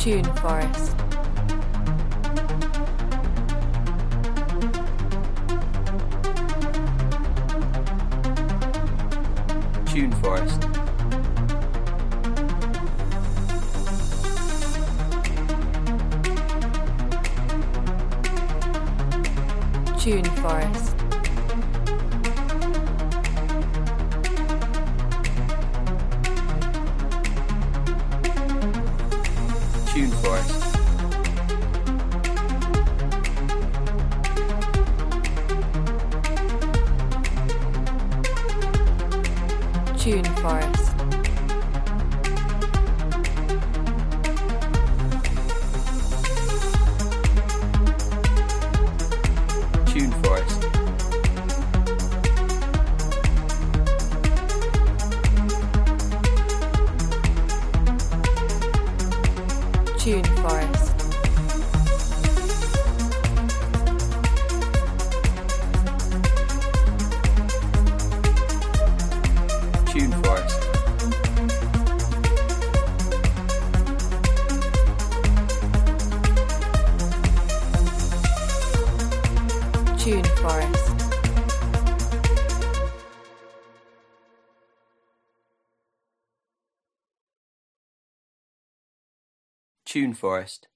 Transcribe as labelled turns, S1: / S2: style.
S1: Tune Forest.
S2: Tune Forest.
S1: Tune Forest.
S2: Tune Forest.
S1: Tune Forest.
S2: Tune Forest.
S1: Tune Forest.
S2: Tune Forest.
S1: Tune Forest.
S2: Tune Forest.